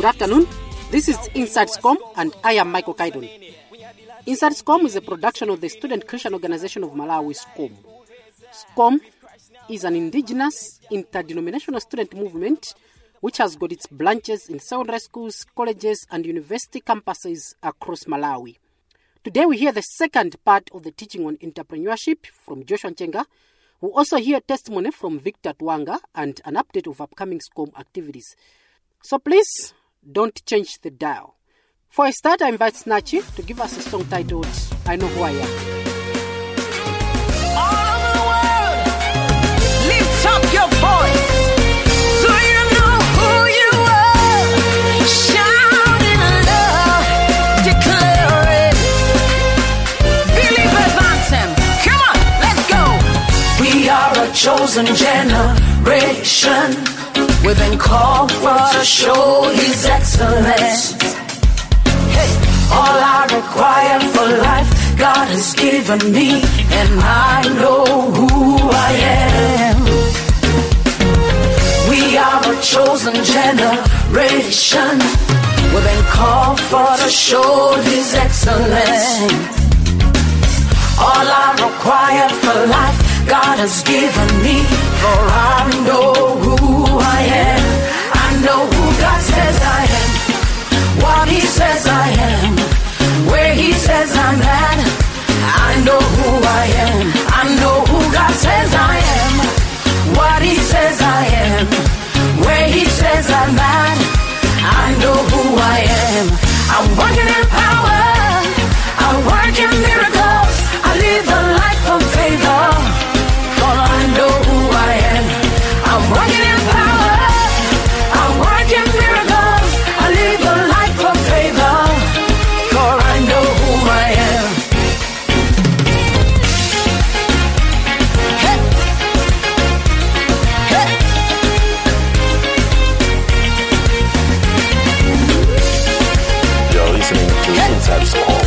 Good afternoon. This is Inside SCOM and I am Michael Kaidon. Inside SCOM is a production of the Student Christian Organization of Malawi, SCOM. SCOM is an indigenous interdenominational student movement which has got its branches in secondary schools, colleges and university campuses across Malawi. Today we hear the second part of the teaching on entrepreneurship from Joshua Nchenga. We'll also hear testimony from Victor Twanga and an update of upcoming SCOM activities. So please don't change the dial. For a start, I invite Snatchy to give us a song titled I Know Who I Am. All over the world, lift up your voice so you know who you are. Shout in love, declare it. Believers anthem, come on, let's go. We are a chosen generation. We've been called for to show His excellence. Hey, all I require for life, God has given me, and I know who I am. We are a chosen generation. We've been called for to show His excellence. All I require for life, God has given me, for I know who I am. I know who God says I am, what He says I am, where He says I'm at. I know who I am. I know who God says I am, what He says I am, where He says I'm at. I know who I am. I'm working in power, I work in miracles, I live a life of favor. I know who I am. I'm working in power, I work in miracles, I live a life of favor, for I know who I am. Hey. Hey. You're listening to Inside SCOM.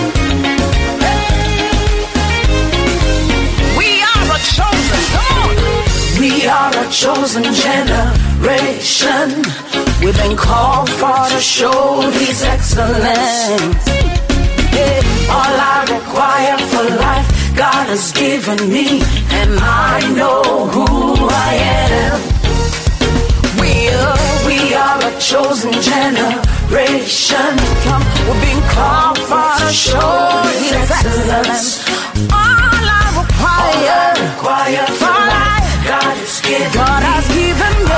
We are a chosen generation. We've been called for to show His excellence. Yeah. All I require for life, God has given me, and I know who I am. We are a chosen generation. We've been called for to show His excellence. All I require for life, God has given me.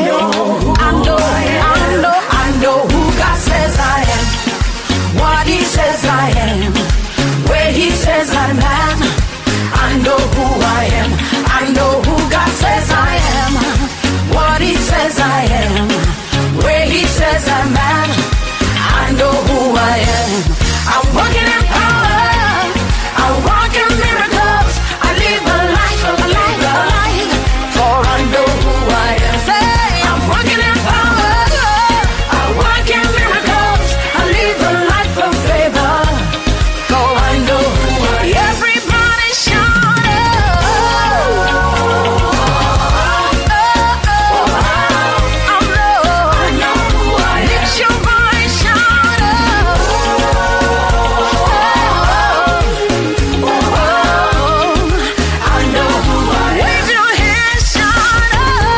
I know who God says I am, what He says I am, where He says I'm at. I know who I am. I know who God says I am, what He says I am, where He says I'm at. I know who I am. I'm working in power, I walk in miracles, I live a life of labor. For I know who I am. Say, I'm working in power, I work in miracles, I live a life of favor. For I know who I am. Everybody shout I know who I am. Lift your voice, shout I know who I am. Wave your hands, shout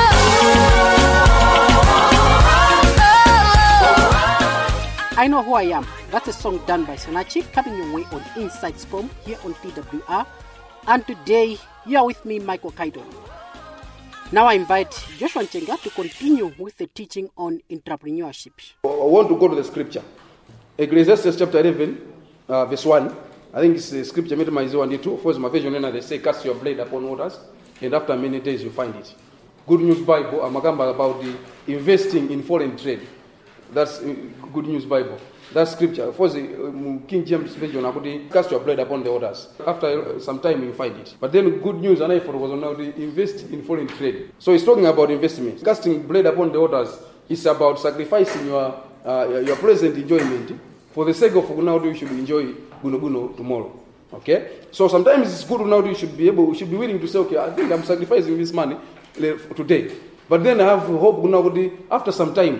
I Know Who I Am. That's a song done by Sonachi, coming your way on Inside SCOM here on TWR. And today, you are with me, Michael Kaidon. Now I invite Joshua Nchenga to continue with the teaching on entrepreneurship. I want to go to the scripture. Ecclesiastes chapter 11, verse 1. I think it's the scripture, Metamize 1 2. First, my version, they say, cast your blade upon waters, and after many days you find it. Good News Bible, Amagamba about the investing in foreign trade. That's Good News Bible. That scripture, first King James version, cast your blade upon the waters. After some time you find it. But then Good News and I was on how to invest in foreign trade. So he's talking about investment. Casting blade upon the waters is about sacrificing your present enjoyment for the sake of now you should enjoy Guno tomorrow. Okay? So sometimes it's good now you should be willing to say, okay, I think I'm sacrificing this money today. But then I have hope now after some time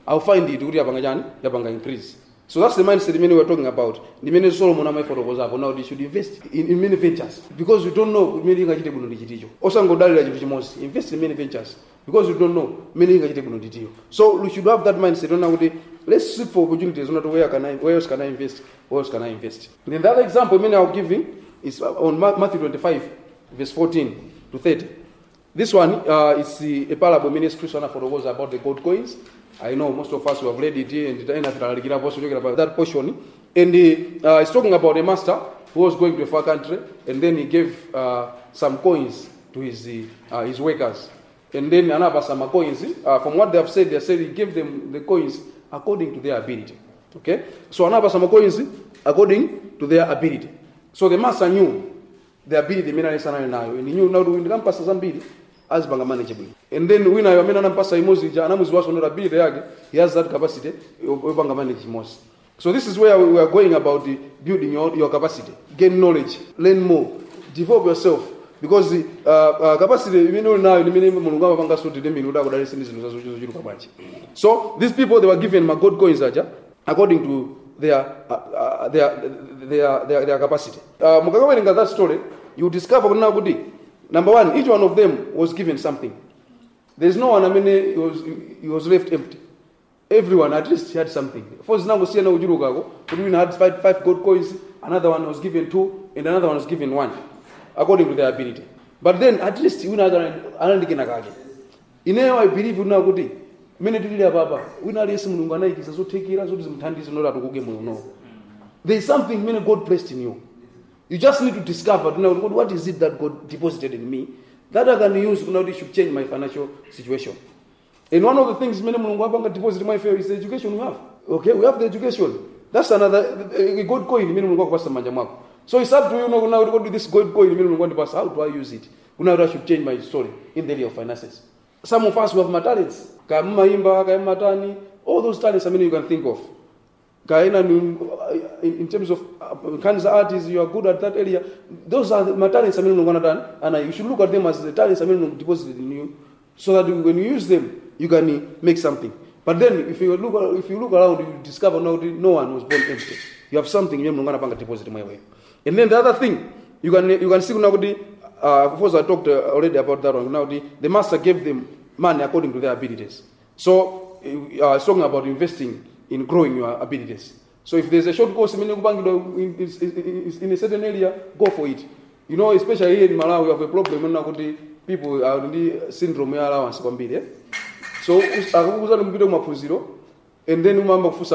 I'll find it kuti yapanga increase. So that's the mindset we were talking about. The many Solomon and my photo was up. Now they should invest in many ventures because you don't know many things. Invest in many ventures because you don't know many things. So we should have that mindset. Let's seek for opportunities. Where else can I invest? Where else can I invest? Then the other example I'm giving is on Matthew 25, verse 14 to 30. This one is a parable ministry was about the gold coins. I know most of us who have read it here and about that portion. And it's talking about a master who was going to a far country, and then he gave some coins to his workers. And then another some coins. From what they said he gave them the coins according to their ability. Okay? So another some coins according to their ability. So the master knew the ability and he knew now to pass some as banga manageable. And then when I mean anampasa imozi anamuzi was on ability yake, he has that capacity banga manage most. So this is where we are going about the building your capacity. Gain knowledge, learn more, develop yourself. Because the capacity so these people, they were given gold coins according to their capacity. That story, you discover now good. Number one, each one of them was given something. There's no one, he was left empty. Everyone at least had something. First, now we see had five gold coins, another one was given 2, and another one was given 1, according to their ability. But then, at least, I believe you now good. There is something many God placed in you. You just need to discover, what is it that God deposited in me that I can use to should change my financial situation. And one of the things many people deposit in my favor is the education we have. Okay, we have the education. That's another gold coin. So it's up to you now to go to this gold coin. How do I use it? I should change my story in the area of finances. Some of us who have my talents, all those talents you can think of. In terms of kinds of artists, you are good at that area. Those are the talents and you should look at them as the talents deposited in you, so that when you use them, you can make something. But then, if you look around, you discover no one was born empty. You have something you can deposit in my way. And then the other thing, you can see now because I talked already about that one. Now the master gave them money according to their abilities. So it's talking about investing in growing your abilities. So if there's a short course in a certain area, go for it. Especially here in Malawi, we have a problem now with people are in the syndrome allowance. So and then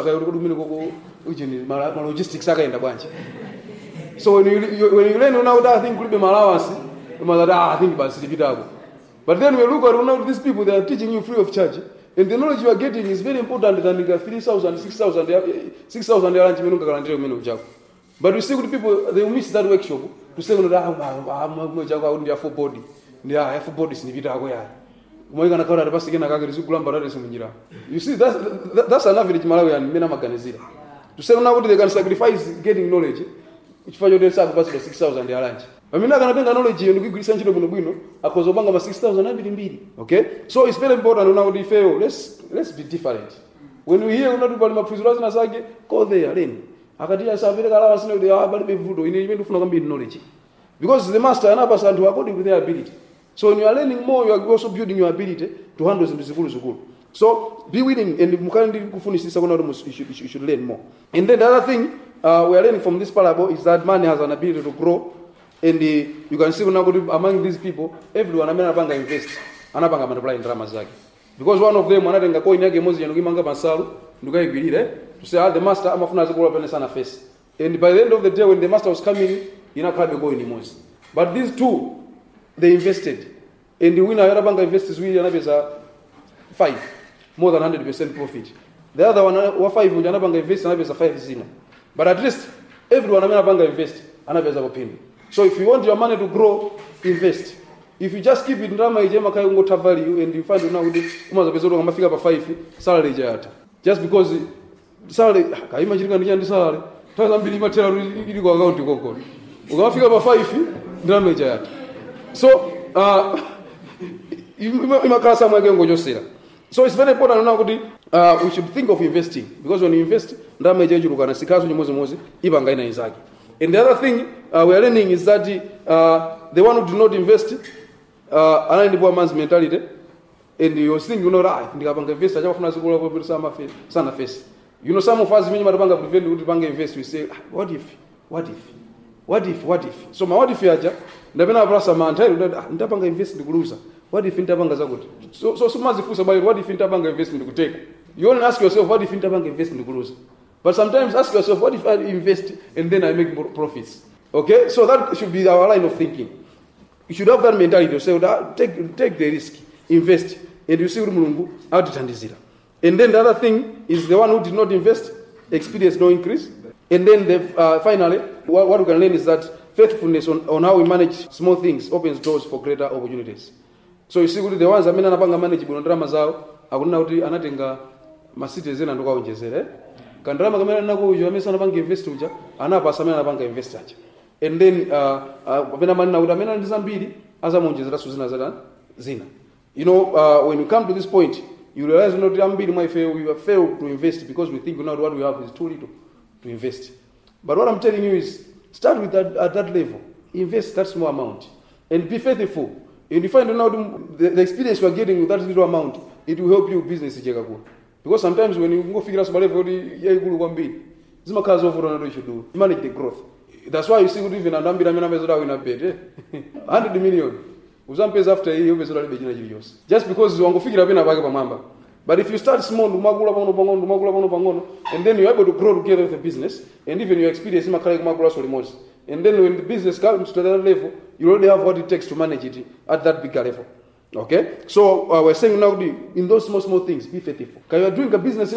logistics. So when you learn now that I think could be allowance, I think about. But then we look at these people, they are teaching you free of charge. And the knowledge you are getting is very important than 3,000, 6,000. But we see with people, they miss that workshop to say, I'm a full body. Yeah, full body is in you see, that's an average Malawian. To say now they can sacrifice getting knowledge, which for you they sacrifice 6,000 lunch. I'm not going to take knowledge and we send you because of 6,000. Okay? So it's very important now we fail. Let's be different. When we hear not about my prisoners, go there, then. Knowledge. Because the master and Abbas are according to their ability. So when you are learning more, you are also building your ability to handle the school. So be willing and you should learn more. And then the other thing we are learning from this parable is that man has an ability to grow. And you can see among these people, everyone invest multiply in drama. Because one of them anatenga coin yake mozi yanugimanga masalu ndukayigwirire to say the master amafuna azikula pene sana face. And by the end of the day when the master was coming, inakabe go in mozi. But these two, they invested. And the winner yarabanga invests with anabeza 5, more than 100% profit. The other one wa 5 yanabanga invest anabeza 5 zina. But at least everyone anabanga invest anabeza opinion. So if you want your money to grow, invest. If you just keep it ndama ijema kai ngota value and you find now umaza pesa ndo mafika pa 5 salary jata. Just because salary kaima chirika ndi salary taza mbili matera ili kwa account koko. Ukafika pa 5 ndama jata. So imakasa mwenge ngojosera. So it's very important now kuti we should think of investing, because when you invest, ndama ichechulukana sikaso chimodzimodzi ipanga ina inzake. And the other thing we are learning is that the one who do not invest, anali ndipo man's mentality, and you think, ndikapanga invest achafuna sikula kwa sana face. Some of us when matapanga prevent kuti panga invest, we say, what if? So my what if yaja ndapena prasa mantha ndapanga invest ndikuluza. What if ndapanga zakuti? So sumazifusa about what if ndapanga invest ndikuteka. You only ask yourself, what if ndapanga invest ndikuluza? But sometimes ask yourself, what if I invest and then I make more profits? Okay? So that should be our line of thinking. You should have that mentality to say, take the risk, invest, and you see Mulungu atithandizira. And then the other thing is the one who did not invest experienced no increase. And then finally, what we can learn is that faithfulness on how we manage small things opens doors for greater opportunities. So you see, the ones that anapanga manage drama zao, akunena kuti anatenga masitizeni ndo kaonjezere. Kandrama kamera nako ujo amesa anapanga invest uja, anapasa amena anapanga invest acha. And then apena manina kuti amena ndizambiri azamonjezera suzina zina. When you come to this point, you realize we have failed to invest because we think what we have is too little to invest. But what I'm telling you is, start with that at that level. Invest that small amount. And be faithful. And you find out the experience you are getting with that little amount, it will help you business. Because sometimes when you go figure out some level, you should do. Manage the growth. That's why you see even a number in a bed. 100 million. After a year, just because you want to figure out a number. But if you start small, and then you're able to grow together with the business, and even you experience, and then when the business comes to that level, you already have what it takes to manage it at that bigger level. Okay? So we're saying now, in those small things, be faithful. Because you're doing a business,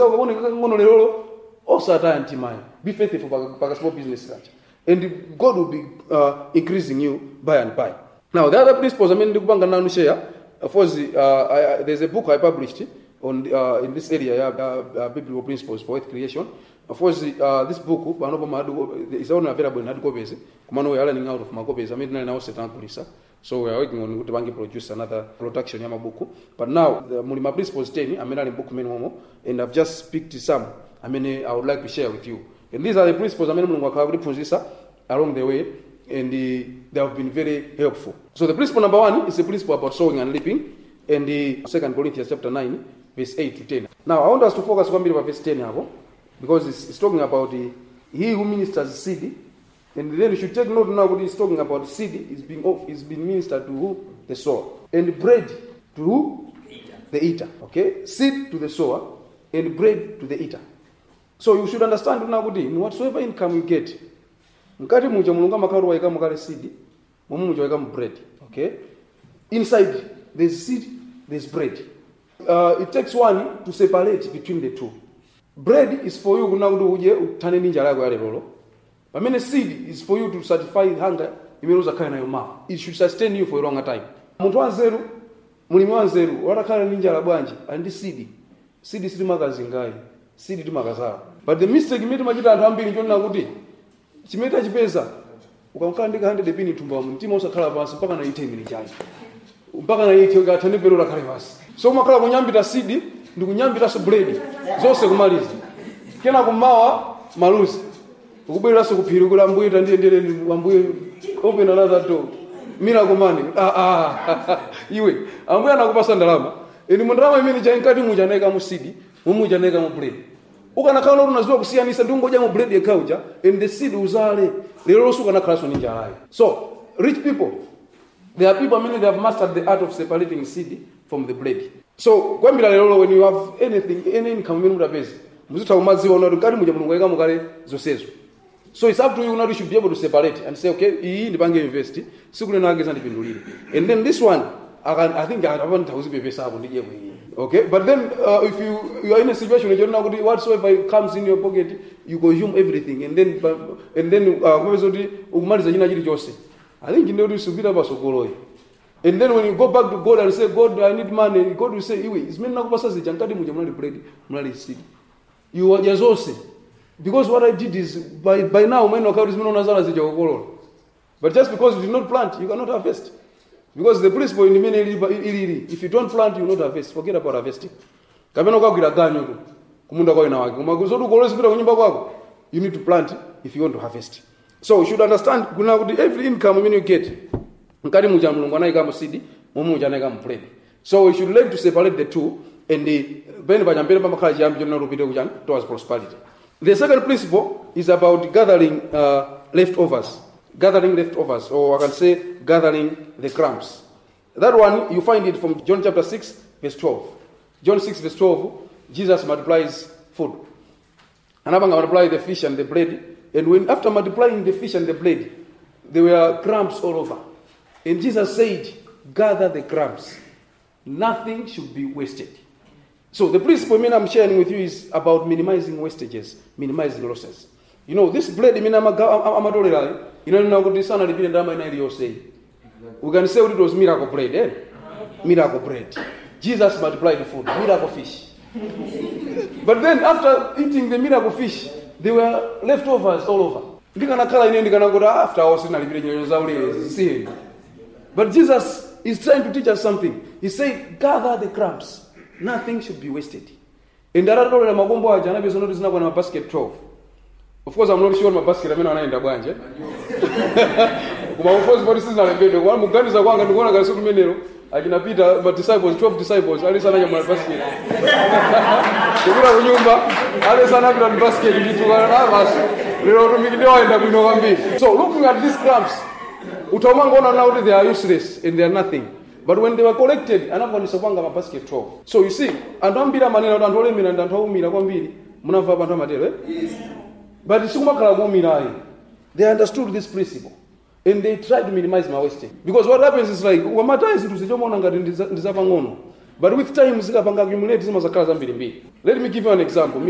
be faithful for a small business. And God will be increasing you by and by. Now, the other principles, there's a book I published on in this area, biblical principles for earth creation. Of course, this book is only available in hard copies. We are running out of copies. So we are working on to produce another production of book. But now, the Mulima Principles 10, I'm in book and I've just picked some. I would like to share with you. And these are the principles along the way, and they have been very helpful. So the principle number 1 is the principle about sowing and reaping, and the 2 Corinthians chapter 9, verse 8 to 10. Now I want us to focus on verse 10 because it's talking about he who ministers seed, and then you should take note now what he's talking about. Seed is being ministered to who? The sower, and bread to who? The eater. Okay, seed to the sower, and bread to the eater. So you should understand now in whatsoever income you get, mkati muja mulunga makaru waika mukale seed, muja waika bread. Okay, inside there's seed, there's bread. It takes one to separate between the two. Bread is for you now uje utane ninja lako yale lolo. But seed is for you to satisfy hunger. Imeruza kaya na your mouth. It should sustain you for a longer time. Muntu wanzeru, mulimi wanzeru, watakala ninja la bwanji, and seed. Seed is magazingai. Seed to magazara. But the mistake made majita anthu ambiri njoni nakuti chimeta chipeza ukamkandika 100 pini tumba mtima usakhala pansi mpaka na 10 minutes chaji. Mpaka na 8 ngatane pero la kale basi. So makala kunyambita seed ndikunyambita so bread. Zose kumaliza. Kena kumawa malusi. Ukubwera so kuphirukula mbuye tandiendele mbuye open another door. Mina kumani. Iwe ambuye anakupasa ndalama. Eni mundrama imene chankati muja naika mu seed, mumuja naika mu bread. Ukanakhala unaziwa kusiyanisa ndungoja mu bread yakauja and the seed uzale. Lero so kana kalaso ninja alayo. So, rich people, there are people they have mastered the art of separating seed from the bread. So, kwambira lero when you have anything, any income in mutapezi, muzita umaziwa na ngati muja mulungu yeka mukale zosezo. So it's up to you now, you should be able to separate and say, okay, iyi ndipange invest, sikule nageza ndipindulire. And then this one, I think I haven't pesa hapo ndije mwenyewe. Okay, but then if you are in a situation where you know whatsoever comes in your pocket, you consume everything, and then ukumaliza jina jili chose. I think ndio usubira basokoloye. And then when you go back to God and say, God, I need money, God will say, iwe, ismeni nakupasa zijankadi muja mnali bread, mnali seed. You are just because what I did is by now men wakati ismeni unazala zijakokolola. But just because you did not plant, you cannot harvest. Because the principle in the main, if you don't plant, you will not harvest. Forget about harvesting. kapena ukagwira ganyu tu kumunda kwa ina wake koma kuzoti ukolezipita kunyumba kwako you need to plant if you want to harvest. So you should understand kuna kuti every income imene you get mkati muja mulungu anayikamo seed momwe muja anayikamo bread. So we should learn to separate the two and pene pachambere pamakhala chiyambi chonena kupita kuchani towards prosperity. The second principle is about gathering leftovers. Gathering leftovers, or I can say gathering the crumbs. That one, you find it from John chapter 6, verse 12. John 6, verse 12, Jesus multiplies food. And after multiplying the fish and the bread, and when after multiplying the fish and the bread, there were crumbs all over. And Jesus said, gather the crumbs. Nothing should be wasted. So the principle I'm sharing with you is about minimizing wastages, minimizing losses. You know, this bread, we can say it was miracle bread, eh? Miracle bread. Jesus multiplied the food, miracle fish. But then after eating the miracle fish, there were leftovers all over. But Jesus is trying to teach us something. He said, gather the crumbs. Nothing should be wasted. In the basket 12. Of course, I'm not sure my basket I'm in the branch. I can Peter, but disciples, 12 disciples, I listen to my basket. So looking at these crumbs, now they are useless and they are nothing. But when they were collected, another is a basket 12. So you see, and don't be a man and told me and told me but they understood this principle. And they tried to minimize my wasting. Because what happens is like, but with time, let me give you an example.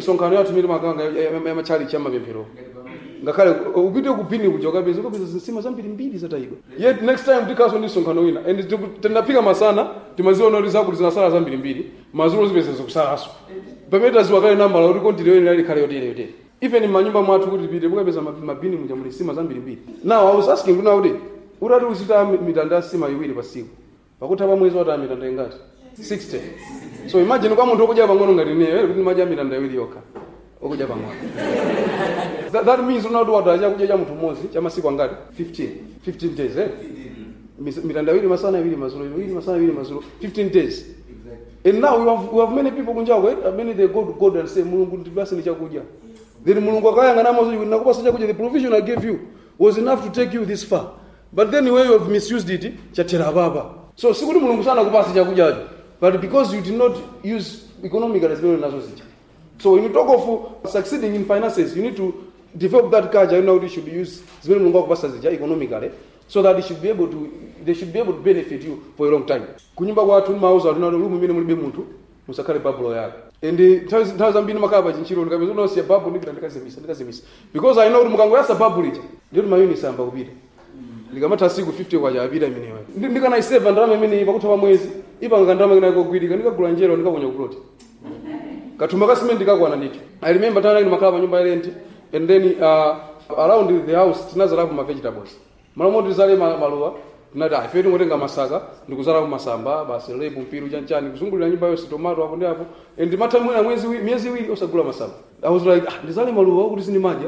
Yet next time because when sonkano and tunapiga masana tumaziwa na result zinasala za 2 mazuru zibese zokusalaso pameta ziwakale namba la continue ile kale yote even in manyumba mwatu kuti bide bukapeza mabini muja muri sima za 2 now I was asking nowadays urati usita mitanda sima iwiri pasiku pakuti pa mwezi wata mitanda ingati 60. So imagine kwa muntu okuja pang'ono ngati newe kuti maja mitanda iwiri yoka okuja pang'ono. That means unado wataja kuja mtu mmozi cha masiku angati 15 days mitanda iwiri masana iwiri mazuru iwiri masana iwiri mazuru 15 days. And now we have many people kunja many they go to God and say mulungu ndibasi ni chakuja. Then mulungu akayanga namozo nakupa chakuja, the provision I gave you was enough to take you this far. But then when you have misused it chatera baba. So sikuti mulungu sana kupasa chakuja, but because you did not use economically as well nazo zija. So when you talk of succeeding in finances, you need to develop that culture. You know, they should use economically, so that they should be able to benefit you for a long time. Kunyumba kwa watu mauza tunalo lumu mimi mulibe muntu musakale babulo yake. And taza mbini makaba chinchiro ndikabezo no sia babu ndikazemisa. Because I know mukango yasa babu lija. Ndio mayuni samba kubira. Ndikamata siku 50 kwa jabira mimi wewe. Ndikana iseva ndama mimi bakutha mwezi. Iba ngandama ngina gwidika ndikagula njero ndikakonya kuloti. Katumaka cement kakwana ndito. I remember tana ni makaba nyumba ile enti. And then around the house tinazala kuma vegetables. Malamoto tizale maluwa tinada ifetu ngotenga masaka ndikuzala masamba basi lebu mpiru chanchani kuzungulira nyumba yose tomato hapo ndipo and matamwe miezi iwiri osagula masamba. I was like ndizale maluwa kuti sini maji.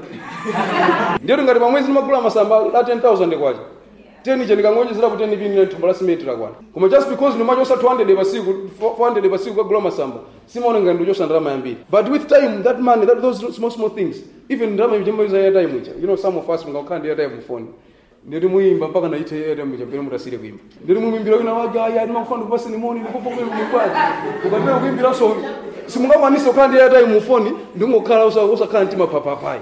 Ndio ngati pamwezi nimagula masamba la 10,000 kwaje. 10 je ndikangonjezera kuti 10 bini ntumbala cement lakwana. Koma just because ni maji osa 200 basiku 400 basiku kagula masamba. Simaona ngandi ndojosa ndalama yambiri. But with time that money, those small things, even ndalama yimba za time ucha. You know, some of us ngakandi ya time phone. Ndiri muimba mpaka naite ya time ucha pele mutasire kuimba. Ndiri muimbira kuna waja ya ndima kufanda basi ni moni ndikupo kwa mkwaji. Ukapela kuimbira so simungamanisa ukandi ya time phone ndingokhala usakhala ntima papapai.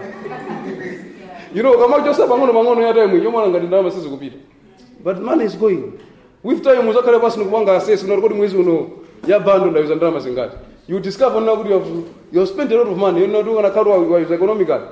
You know, kama josa bangono ya time yomana ngati ndalama sizi kupita. But money is going. With time uzakhala basi nikubanga assess unarikodi mwezi uno ya bando ndayuza ndalama zingati. You discover now that you have spent a lot of money. You're not doing a economical.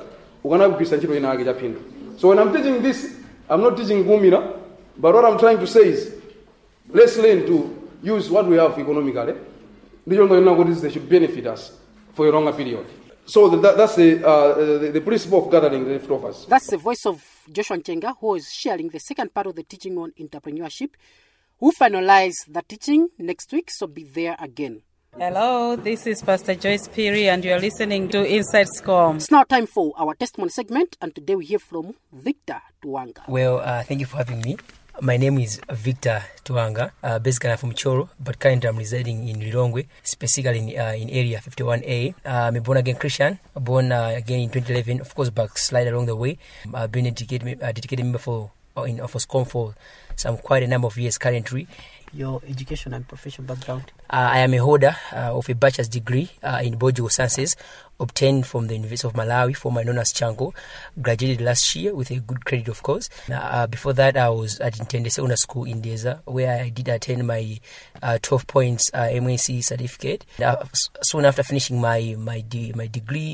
So when I'm teaching this, I'm not teaching Gumira, but what I'm trying to say is, let's learn to use what we have economically. They should benefit us for a longer period. So that's the principle of gathering the leftovers. That's the voice of Joshua Nchenga, who is sharing the second part of the teaching on entrepreneurship. We'll finalize the teaching next week, so be there again. Hello, this is Pastor Joyce Piri, and you're listening to Inside SCOM. It's now time for our testimony segment, and today we hear from Victor Tuanga. Well, thank you for having me. My name is Victor Tuanga. Basically, I'm from Choro, but currently I'm residing in Lilongwe, specifically in area 51A. I'm a born-again Christian, born again in 2011. Of course, backslide along the way. I've been a dedicated member for SCOM for quite a number of years currently. Your education and professional background? I am a holder of a bachelor's degree in biological sciences, obtained from the University of Malawi, formerly known as Chango. Graduated last year with a good credit, of course. Before that, I was at Intende Secondary School in Deza, where I did attend my 12 points MAC certificate. Soon after finishing my degree,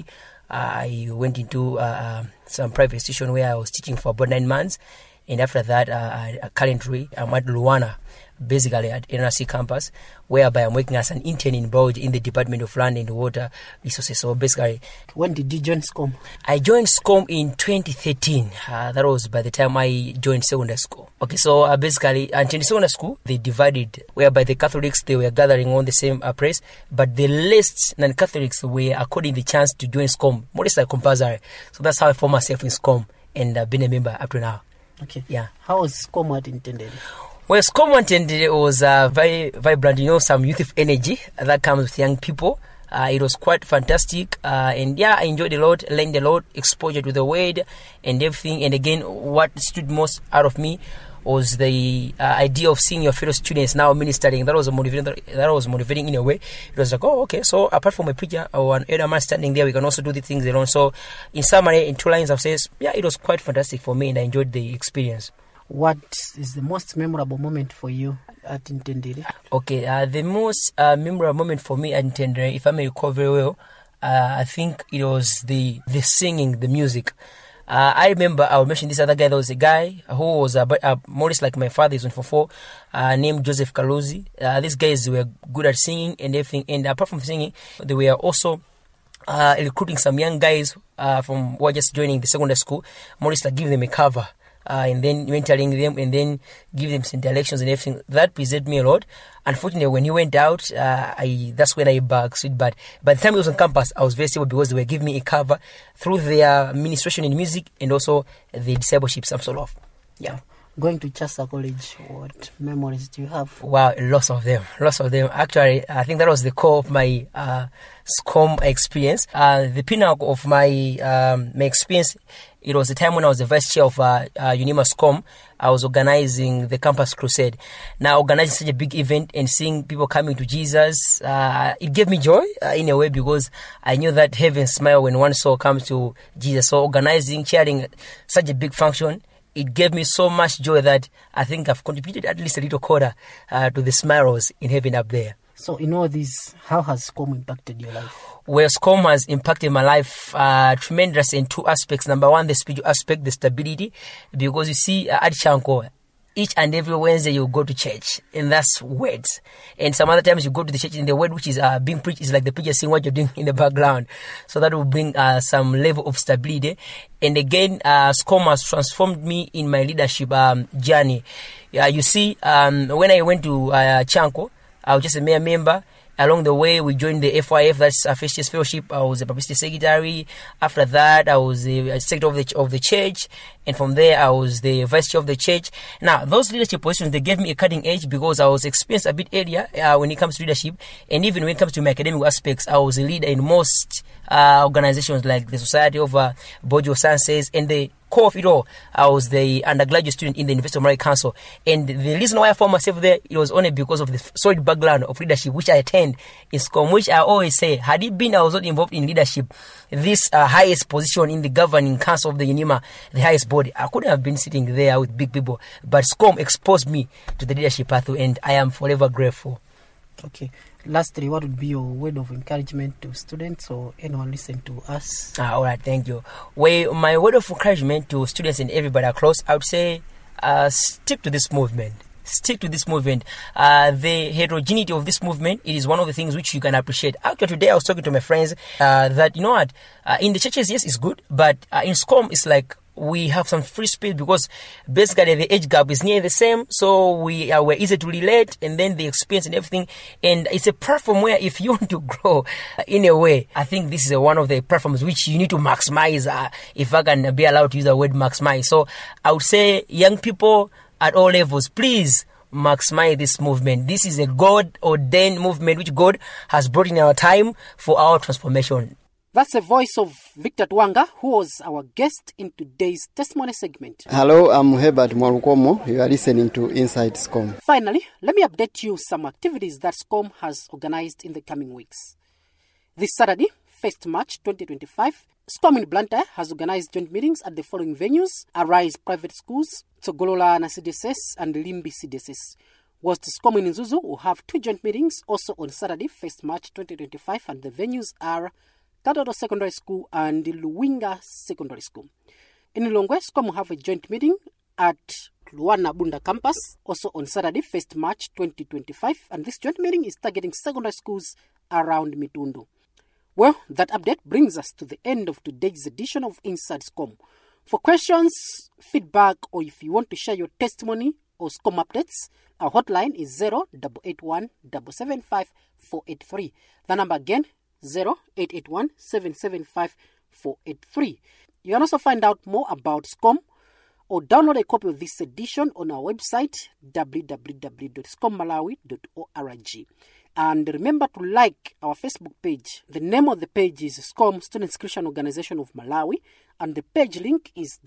I went into some private institution where I was teaching for about 9 months. And after that, currently, I'm at Luana, basically at NRC campus, whereby I'm working as an intern in biology in the Department of Land and Water Resources. So basically... When did you join SCOM? I joined SCOM in 2013. That was by the time I joined secondary school. Okay, so basically, until secondary school, they divided, whereby the Catholics, they were gathering on the same place, but the least non-Catholics were according the chance to join SCOM, more or less like compulsory. So that's how I formed myself in SCOM and I've been a member up to now. Okay. Yeah. How was SCOM intended? Well, SCOM intended was very vibrant, some youth energy that comes with young people. It was quite fantastic. And yeah, I enjoyed a lot, learned a lot, exposure to the word and everything. And again, what stood most out of me was the idea of seeing your fellow students now ministering. That was motivating in a way. It was like, oh, okay, so apart from a preacher or an elder man standing there, we can also do the things alone. So in summary, in 2 lines, I'll say, yeah, it was quite fantastic for me and I enjoyed the experience. What is the most memorable moment for you at Intendere? Okay, the most memorable moment for me at Intendere, if I may recall very well, I think it was the singing, the music. I remember I will mention this other guy. There was a guy who was more or less like my father. He's 144, named Joseph Kaluzi. These guys were good at singing and everything. And apart from singing, they were also recruiting some young guys from who were just joining the secondary school, more or less like giving them a cover. And then mentoring them and then give them some directions and everything. That pleased me a lot. Unfortunately, when he went out, that's when I backslid. But by the time he was on campus, I was very stable because they were giving me a cover through their administration in music and also the discipleship, some sort of. Yeah. Going to Chasa College, what memories do you have? Wow, lots of them. Actually, I think that was the core of my SCOM experience. The pinnacle of my experience, it was the time when I was the vice chair of UNIMA SCOM. I was organizing the Campus Crusade. Now, organizing such a big event and seeing people coming to Jesus, it gave me joy in a way because I knew that heaven smile when one soul comes to Jesus. So organizing, chairing such a big function, it gave me so much joy that I think I've contributed at least a little quarter to the smiles in heaven up there. So in all this, how has SCOM impacted your life? Well, SCOM has impacted my life tremendously in 2 aspects. Number one, the spiritual aspect, the stability. Because you see, at Chanko, each and every Wednesday you go to church, and that's words. And some other times you go to the church and the word which is being preached is like the preacher saying what you're doing in the background. So that will bring some level of stability. And again, SCOM has transformed me in my leadership journey. You see, when I went to Chanko, I was just a mere member. Along the way, we joined the FYF, that's a First Year's Fellowship. I was a publicity secretary. After that, I was the secretary of the church. And from there, I was the vice chair of the church. Now, those leadership positions, they gave me a cutting edge because I was experienced a bit earlier when it comes to leadership. And even when it comes to my academic aspects, I was a leader in most organizations like the Society of Biological Sciences and the core of it all. I was the undergraduate student in the University of Malawi Council. And the reason why I found myself there, it was only because of the solid background of leadership, which I attained in SCOM, which I always say, had it been I was not involved in leadership, this highest position in the governing council of the UNIMA, the highest body, I couldn't have been sitting there with big people. But SCOM exposed me to the leadership pathway, and I am forever grateful. Okay. Lastly, what would be your word of encouragement to students or anyone listening to us? All right, thank you. Well, my word of encouragement to students and everybody across, I would say, stick to this movement. Stick to this movement. The heterogeneity of this movement, it is one of the things which you can appreciate. Actually, today I was talking to my friends that, you know what, in the churches, yes, it's good, but in SCOM, it's like we have some free speech because basically the age gap is near the same, so we're easy to relate, and then the experience and everything. And it's a platform where if you want to grow in a way, I think this is one of the platforms which you need to maximize, if I can be allowed to use the word maximize. So I would say young people at all levels, please maximize this movement. This is a God-ordained movement which God has brought in our time for our transformation. That's the voice of Victor Twanga, who was our guest in today's testimony segment. Hello, I'm Herbert Mwarukomo. You are listening to Inside SCOM. Finally, let me update you some activities that SCOM has organized in the coming weeks. This Saturday, 1st March 2025, SCOM in Blantyre has organized joint meetings at the following venues: Arise Private Schools, Tsogolola CDSS, and Limbi CDSS. Whilst SCOM in Nzuzu will have 2 joint meetings also on Saturday, 1st March 2025, and the venues are Katoto Secondary School and Luwinga Secondary School. In Lilongwe, SCOM will have a joint meeting at Luana Bunda Campus, also on Saturday, 1st March 2025, and this joint meeting is targeting secondary schools around Mitundu. Well, that update brings us to the end of today's edition of Inside SCOM. For questions, feedback, or if you want to share your testimony or SCOM updates, our hotline is 0881 775 483. The number again, 0881 775 483. You can also find out more about SCOM or download a copy of this edition on our website www.scommalawi.org. And remember to like our Facebook page. The name of the page is SCOM, Students Christian Organization of Malawi, and the page link is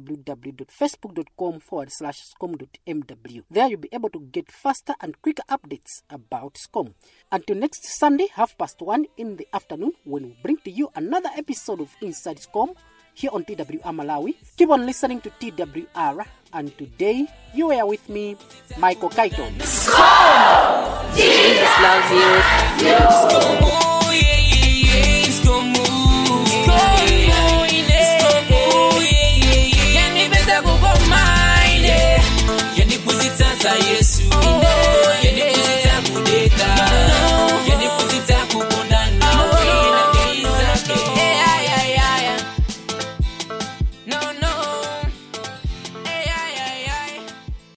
www.facebook.com/scom.mw. There you'll be able to get faster and quicker updates about SCOM. Until next Sunday, 1:30 in the afternoon, when we bring to you another episode of Inside SCOM here on TWR Malawi. Keep on listening to TWR, and today you were with me, Michael Kaiton. Jesus loves you.